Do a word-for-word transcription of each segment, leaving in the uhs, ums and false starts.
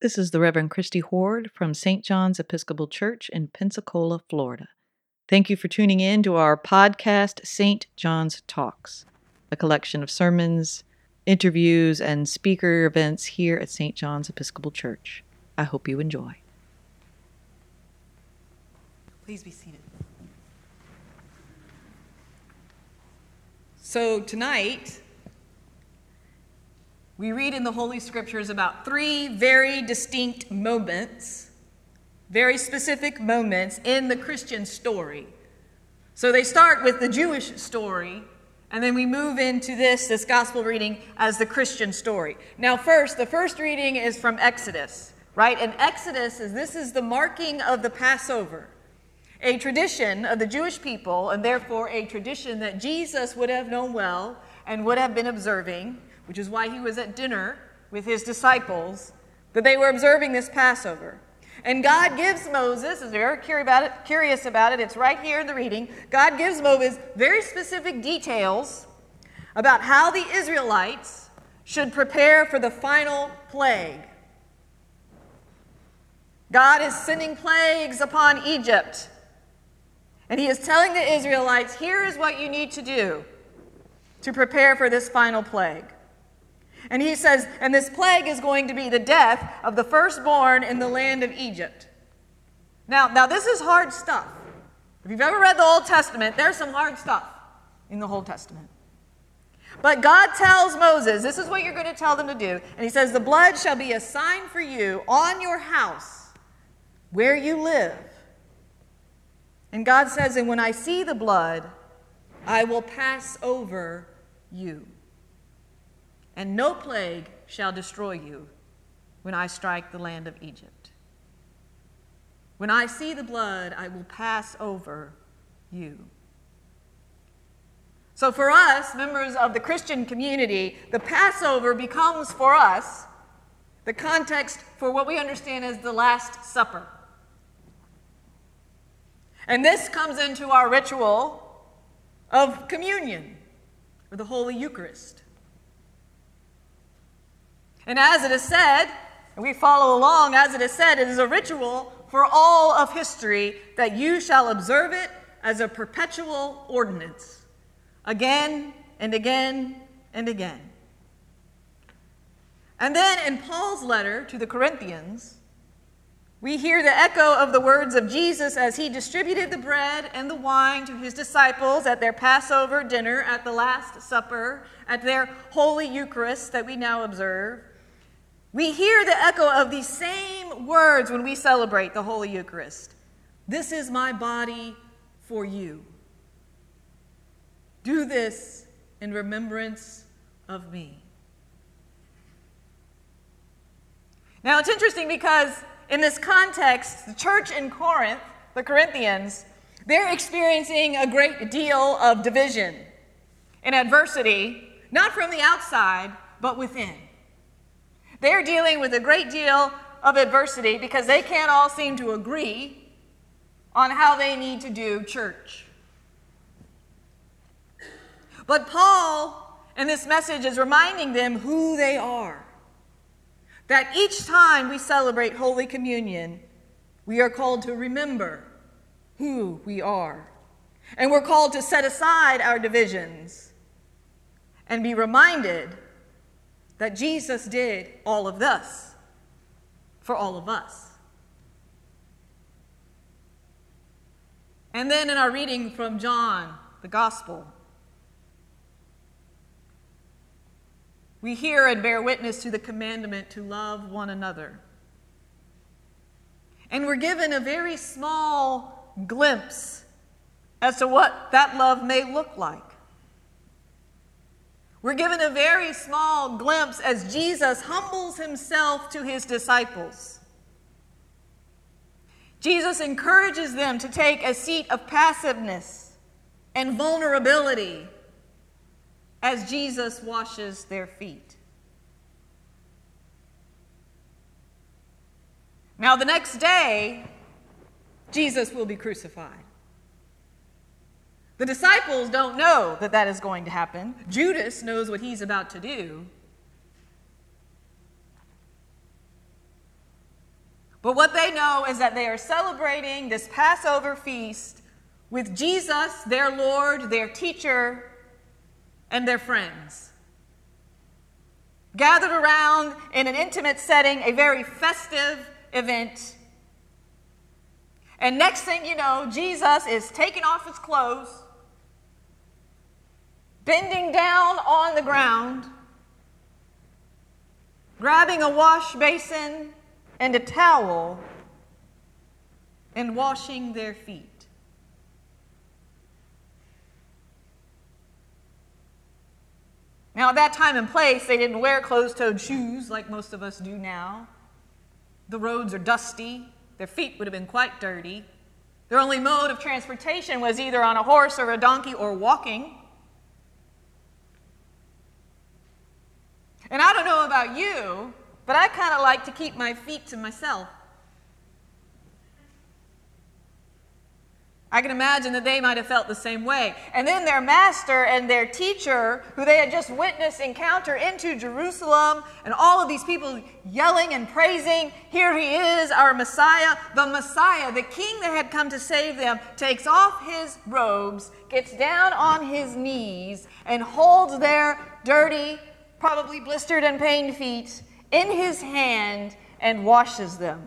This is the Reverend Christy Horde from Saint John's Episcopal Church in Pensacola, Florida. Thank you for tuning in to our podcast, Saint John's Talks, a collection of sermons, interviews, and speaker events here at Saint John's Episcopal Church. I hope you enjoy. Please be seated. So tonight, we read in the Holy Scriptures about three very distinct moments, very specific moments in the Christian story. So they start with the Jewish story, and then we move into this, this gospel reading as the Christian story. Now first, the first reading is from Exodus, right? And Exodus is, this is the marking of the Passover, a tradition of the Jewish people, and therefore a tradition that Jesus would have known well and would have been observing, which is why he was at dinner with his disciples, that they were observing this Passover. And God gives Moses, is very curious about it, curious about it, it's right here in the reading, God gives Moses very specific details about how the Israelites should prepare for the final plague. God is sending plagues upon Egypt, and he is telling the Israelites, here is what you need to do to prepare for this final plague. And he says, and this plague is going to be the death of the firstborn in the land of Egypt. Now, now this is hard stuff. If you've ever read the Old Testament, there's some hard stuff in the Old Testament. But God tells Moses, this is what you're going to tell them to do. And he says, the blood shall be a sign for you on your house where you live. And God says, and when I see the blood, I will pass over you. And no plague shall destroy you when I strike the land of Egypt. When I see the blood, I will pass over you. So for us, members of the Christian community, the Passover becomes for us the context for what we understand as the Last Supper. And this comes into our ritual of communion, or the Holy Eucharist. And as it is said, and we follow along, as it is said, it is a ritual for all of history that you shall observe it as a perpetual ordinance, again and again and again. And then in Paul's letter to the Corinthians, we hear the echo of the words of Jesus as he distributed the bread and the wine to his disciples at their Passover dinner, at the Last Supper, at their Holy Eucharist that we now observe. We hear the echo of these same words when we celebrate the Holy Eucharist. This is my body for you. Do this in remembrance of me. Now it's interesting because in this context, the church in Corinth, the Corinthians, they're experiencing a great deal of division and adversity, not from the outside, but within. They're dealing with a great deal of adversity because they can't all seem to agree on how they need to do church. But Paul, in this message, is reminding them who they are. That each time we celebrate Holy Communion, we are called to remember who we are. And we're called to set aside our divisions and be reminded that Jesus did all of this for all of us. And then in our reading from John, the Gospel, we hear and bear witness to the commandment to love one another. And we're given a very small glimpse as to what that love may look like. We're given a very small glimpse as Jesus humbles himself to his disciples. Jesus encourages them to take a seat of passiveness and vulnerability as Jesus washes their feet. Now, the next day, Jesus will be crucified. The disciples don't know that that is going to happen. Judas knows what he's about to do. But what they know is that they are celebrating this Passover feast with Jesus, their Lord, their teacher, and their friends. Gathered around in an intimate setting, a very festive event. And next thing you know, Jesus is taking off his clothes, bending down on the ground, grabbing a wash basin and a towel, and washing their feet. Now, at that time and place, they didn't wear closed-toed shoes like most of us do now. The roads are dusty. Their feet would have been quite dirty. Their only mode of transportation was either on a horse or a donkey or walking. And I don't know about you, but I kind of like to keep my feet to myself. I can imagine that they might have felt the same way. And then their master and their teacher, who they had just witnessed encounter into Jerusalem, and all of these people yelling and praising, here he is, our Messiah. The Messiah, the king that had come to save them, takes off his robes, gets down on his knees, and holds their dirty, probably blistered and pained feet in his hand and washes them.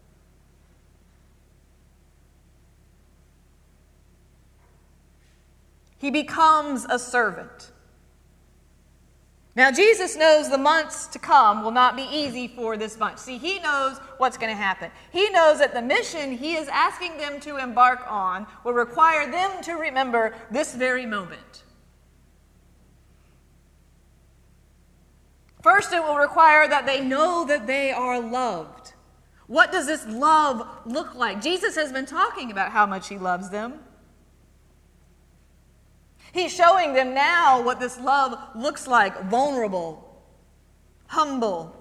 He becomes a servant. Now, Jesus knows the months to come will not be easy for this bunch. See, he knows what's going to happen. He knows that the mission he is asking them to embark on will require them to remember this very moment. First, it will require that they know that they are loved. What does this love look like? Jesus has been talking about how much he loves them. He's showing them now what this love looks like: vulnerable, humble.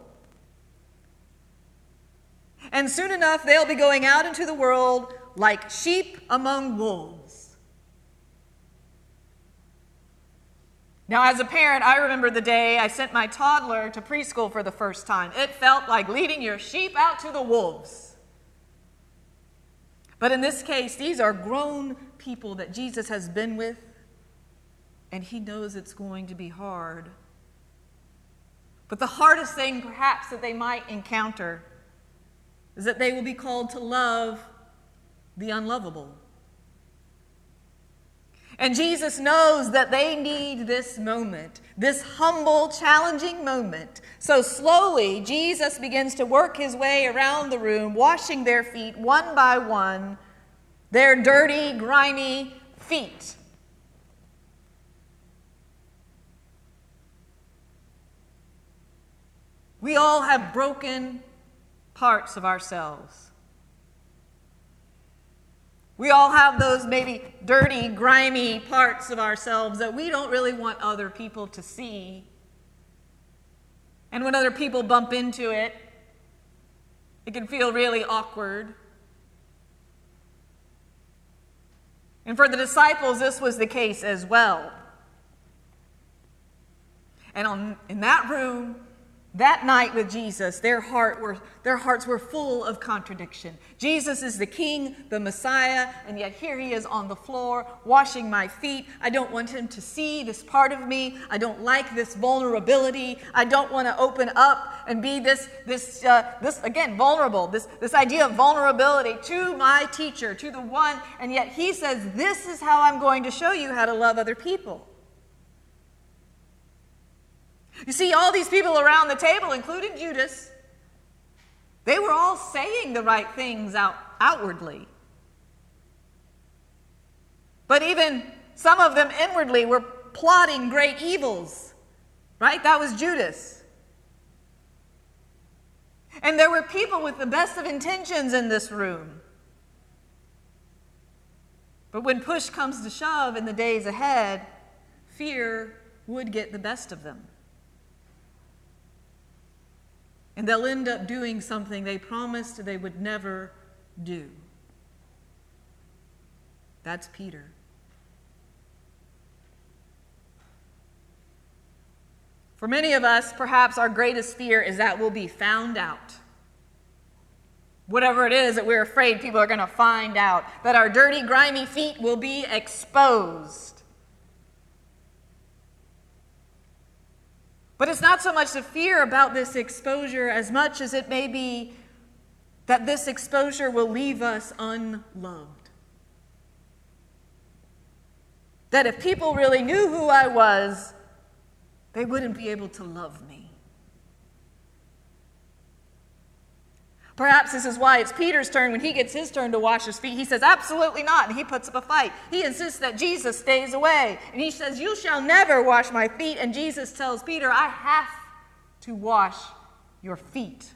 And soon enough, they'll be going out into the world like sheep among wolves. Now, as a parent, I remember the day I sent my toddler to preschool for the first time. It felt like leading your sheep out to the wolves. But in this case, these are grown people that Jesus has been with, and he knows it's going to be hard. But the hardest thing, perhaps, that they might encounter is that they will be called to love the unlovable. And Jesus knows that they need this moment, this humble, challenging moment. So slowly, Jesus begins to work his way around the room, washing their feet one by one, their dirty, grimy feet. We all have broken parts of ourselves. We all have those maybe dirty, grimy parts of ourselves that we don't really want other people to see. And when other people bump into it, it can feel really awkward. And for the disciples, this was the case as well. And on, in that room, that night with Jesus, their, heart were, their hearts were full of contradiction. Jesus is the King, the Messiah, and yet here he is on the floor washing my feet. I don't want him to see this part of me. I don't like this vulnerability. I don't want to open up and be this, this, uh, this again, vulnerable, this, this idea of vulnerability to my teacher, to the one, and yet he says, this is how I'm going to show you how to love other people. You see, all these people around the table, including Judas, they were all saying the right things out, outwardly. But even some of them inwardly were plotting great evils, right? That was Judas. And there were people with the best of intentions in this room. But when push comes to shove in the days ahead, fear would get the best of them. And they'll end up doing something they promised they would never do. That's Peter. For many of us, perhaps our greatest fear is that we'll be found out, whatever it is that we're afraid people are going to find out, that our dirty, grimy feet will be exposed. But it's not so much the fear about this exposure as much as it may be that this exposure will leave us unloved. That if people really knew who I was, they wouldn't be able to love me. Perhaps this is why it's Peter's turn. When he gets his turn to wash his feet, he says, absolutely not, and he puts up a fight. He insists that Jesus stays away, and he says, you shall never wash my feet, and Jesus tells Peter, I have to wash your feet.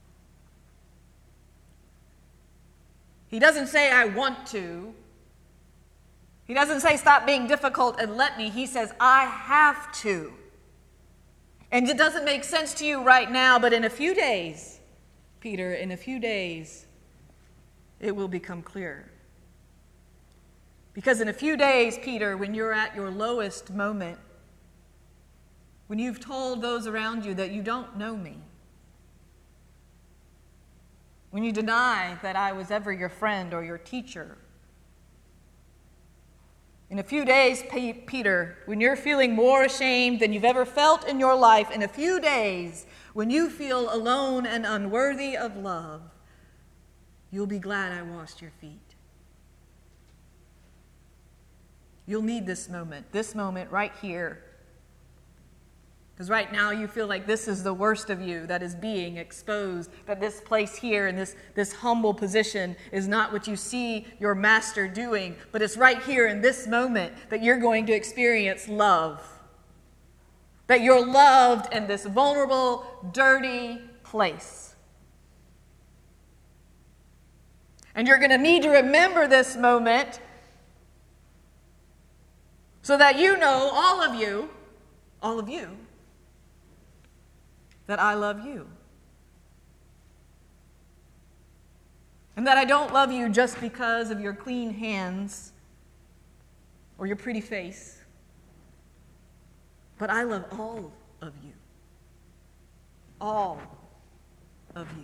He doesn't say, I want to. He doesn't say, stop being difficult and let me. He says, I have to. And it doesn't make sense to you right now, but in a few days, Peter, in a few days, it will become clear. Because in a few days, Peter, when you're at your lowest moment, when you've told those around you that you don't know me, when you deny that I was ever your friend or your teacher, in a few days, Peter, when you're feeling more ashamed than you've ever felt in your life, in a few days, when you feel alone and unworthy of love, you'll be glad I washed your feet. You'll need this moment, this moment right here. Because right now you feel like this is the worst of you that is being exposed, that this place here and this, this humble position is not what you see your master doing, but it's right here in this moment that you're going to experience love. That you're loved in this vulnerable, dirty place. And you're going to need to remember this moment so that you know, all of you, all of you, that I love you. And that I don't love you just because of your clean hands or your pretty face, but I love all of you. All of you.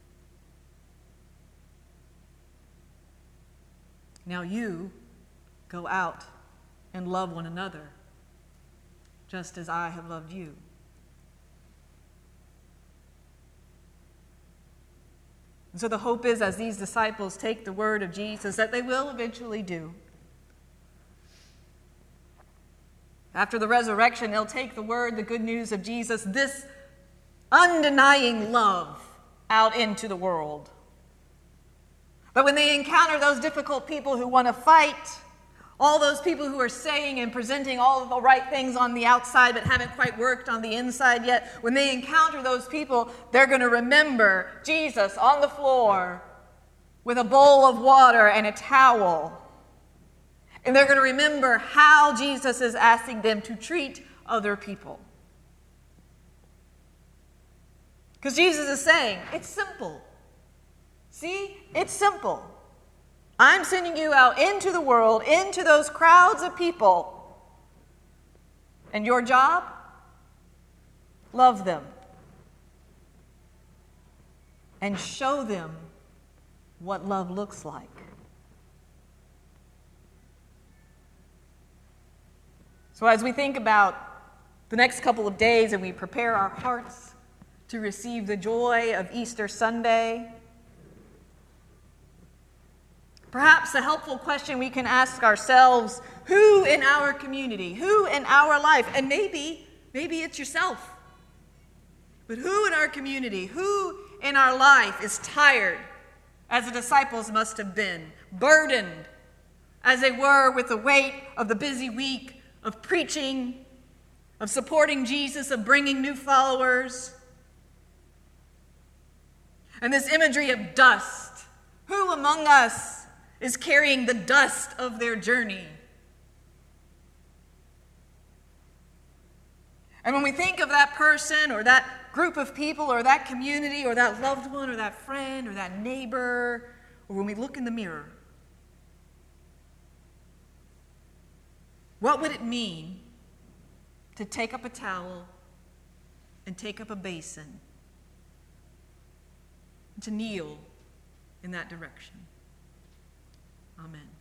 Now you go out and love one another just as I have loved you. And so the hope is, as these disciples take the word of Jesus, that they will eventually do. After the resurrection, they'll take the word, the good news of Jesus, this undenying love, out into the world. But when they encounter those difficult people who want to fight, all those people who are saying and presenting all of the right things on the outside but haven't quite worked on the inside yet, when they encounter those people, they're going to remember Jesus on the floor with a bowl of water and a towel. And they're going to remember how Jesus is asking them to treat other people. Because Jesus is saying, it's simple. See, it's simple. I'm sending you out into the world, into those crowds of people. And your job? Love them. And show them what love looks like. So as we think about the next couple of days and we prepare our hearts to receive the joy of Easter Sunday, perhaps a helpful question we can ask ourselves, who in our community, who in our life, and maybe, maybe it's yourself, but who in our community, who in our life is tired, as the disciples must have been, burdened as they were with the weight of the busy week of preaching, of supporting Jesus, of bringing new followers, and this imagery of dust. Who among us is carrying the dust of their journey? And when we think of that person or that group of people or that community or that loved one or that friend or that neighbor, or when we look in the mirror, what would it mean to take up a towel and take up a basin, to kneel in that direction. Amen.